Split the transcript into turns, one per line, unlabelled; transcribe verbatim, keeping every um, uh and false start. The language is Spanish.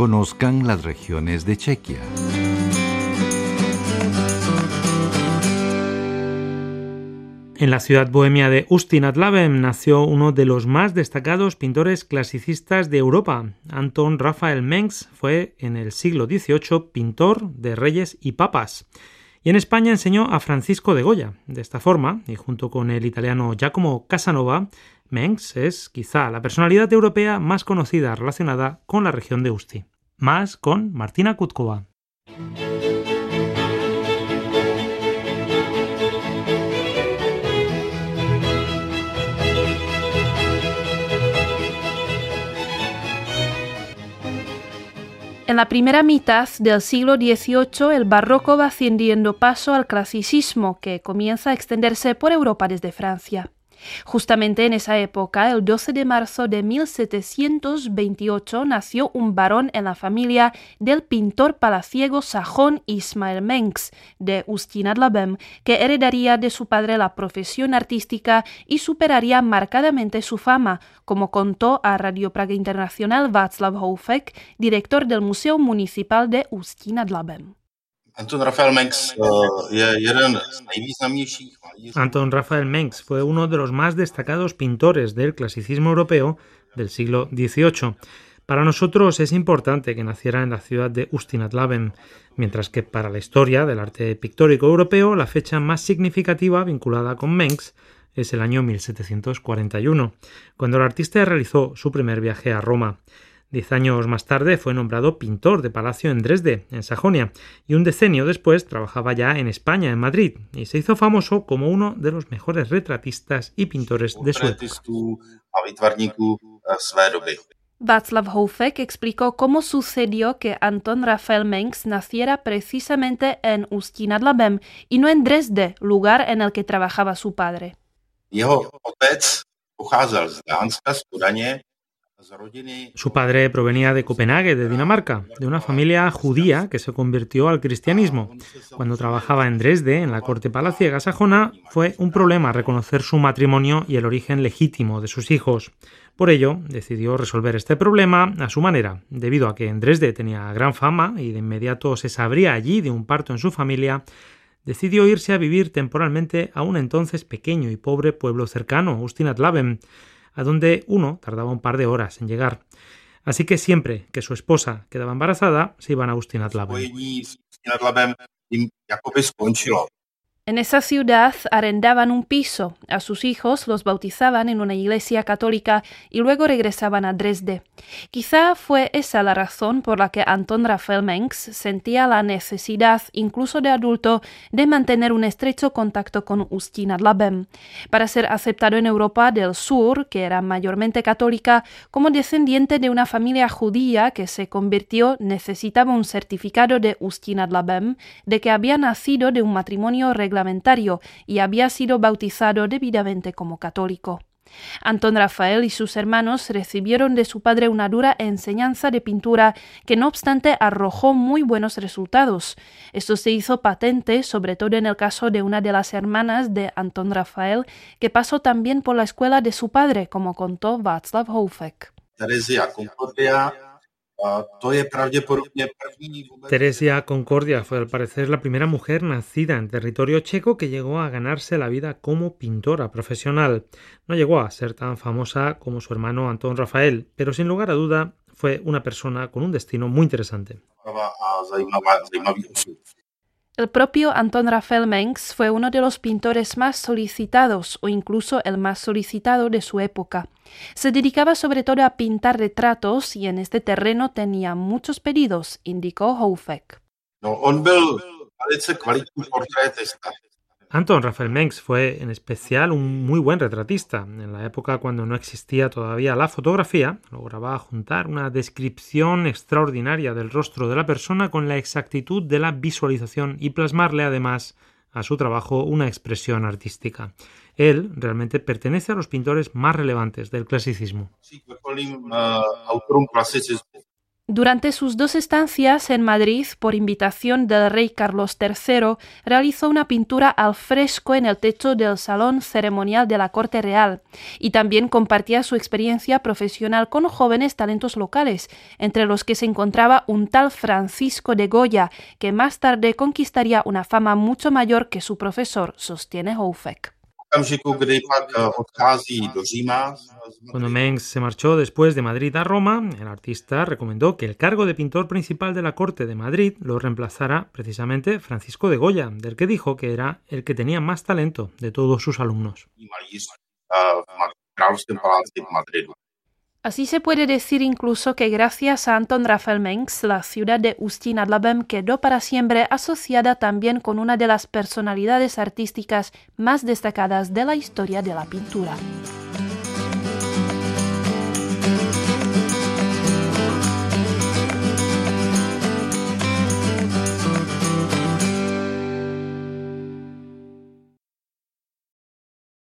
Conozcan las regiones de Chequia.
En la ciudad bohemia de Ústí nad Labem nació uno de los más destacados pintores clasicistas de Europa. Anton Raphael Mengs fue en el siglo dieciocho pintor de reyes y papas. Y en España enseñó a Francisco de Goya. De esta forma, y junto con el italiano Giacomo Casanova, Mengs es quizá la personalidad europea más conocida relacionada con la región de Ústí. Más con Martina Kutkova.
En la primera mitad del siglo dieciocho, el barroco va cediendo paso al clasicismo, que comienza a extenderse por Europa desde Francia. Justamente en esa época, el doce de marzo de mil setecientos veintiocho, nació un varón en la familia del pintor palaciego sajón Ismael Mengs, de Ústí nad Labem, que heredaría de su padre la profesión artística y superaría marcadamente su fama, como contó a Radio Praga Internacional Václav Houfek, director del Museo Municipal de Ústí nad Labem.
Anton Raphael Mengs je jeden z nejvýznamnějších malířů.
Anton Raphael Mengs fue uno de los más destacados pintores del clasicismo europeo del siglo dieciocho. Para nosotros es importante que naciera en la ciudad de Ústí nad Labem, mientras que para la historia del arte pictórico europeo la fecha más significativa vinculada con Mengs es el año mil setecientos cuarenta y uno, cuando el artista realizó su primer viaje a Roma. Diez años más tarde fue nombrado pintor de palacio en Dresde, en Sajonia, y un decenio después trabajaba ya en España, en Madrid, y se hizo famoso como uno de los mejores retratistas y pintores de su época.
Václav Houfek explicó cómo sucedió que Anton Raphael Mengs naciera precisamente en Ústí nad Labem y no en Dresde, lugar en el que trabajaba su padre.
Jeho otec pocházel z Dánska, z Kodaně.
Su padre provenía de Copenhague, de Dinamarca, de una familia judía que se convirtió al cristianismo. Cuando trabajaba en Dresde, en la corte palaciega sajona, fue un problema reconocer su matrimonio y el origen legítimo de sus hijos. Por ello, decidió resolver este problema a su manera. Debido a que en Dresde tenía gran fama y de inmediato se sabría allí de un parto en su familia, decidió irse a vivir temporalmente a un entonces pequeño y pobre pueblo cercano, Ústí nad Labem, a donde uno tardaba un par de horas en llegar. Así que siempre que su esposa quedaba embarazada, se iban a Ústí nad Labem.
En esa ciudad arrendaban un piso, a sus hijos los bautizaban en una iglesia católica y luego regresaban a Dresde. Quizá fue esa la razón por la que Anton Raphael Mengs sentía la necesidad, incluso de adulto, de mantener un estrecho contacto con Ústí nad Labem. Para ser aceptado en Europa del Sur, que era mayormente católica, como descendiente de una familia judía que se convirtió, necesitaba un certificado de Ústí nad Labem de que había nacido de un matrimonio reglamentario reglamentario y había sido bautizado debidamente como católico. Anton Raphael y sus hermanos recibieron de su padre una dura enseñanza de pintura que no obstante arrojó muy buenos resultados. Esto se hizo patente sobre todo en el caso de una de las hermanas de Anton Raphael, que pasó también por la escuela de su padre, como contó Václav Houfek.
Teresia Concordia To je pravděpodobně první vůbec...
Teresia Concordia fue al parecer la primera mujer nacida en territorio checo que llegó a ganarse la vida como pintora profesional. No llegó a ser tan famosa como su hermano Anton Raphael, pero sin lugar a duda fue una persona con un destino muy interesante.
El propio Anton Raphael Mengs fue uno de los pintores más solicitados o incluso el más solicitado de su época. Se dedicaba sobre todo a pintar retratos y en este terreno tenía muchos pedidos, indicó Houfek.
No, on byl velice kvalitní portrétista.
Anton Raphael Mengs fue en especial un muy buen retratista. En la época cuando no existía todavía la fotografía, lograba juntar una descripción extraordinaria del rostro de la persona con la exactitud de la visualización y plasmarle además a su trabajo una expresión artística. Él realmente pertenece a los pintores más relevantes del clasicismo.
Durante sus dos estancias en Madrid, por invitación del rey Carlos tercero, realizó una pintura al fresco en el techo del salón ceremonial de la Corte Real y también compartía su experiencia profesional con jóvenes talentos locales, entre los que se encontraba un tal Francisco de Goya, que más tarde conquistaría una fama mucho mayor que su profesor, sostiene Houffek.
Cuando Mengs se marchó después de Madrid a Roma, el artista recomendó que el cargo de pintor principal de la corte de Madrid lo reemplazara precisamente Francisco de Goya, del que dijo que era el que tenía más talento de todos sus alumnos.
Así se puede decir incluso que gracias a Anton Raphael Mengs, la ciudad de Ústí nad Labem quedó para siempre asociada también con una de las personalidades artísticas más destacadas de la historia de la pintura.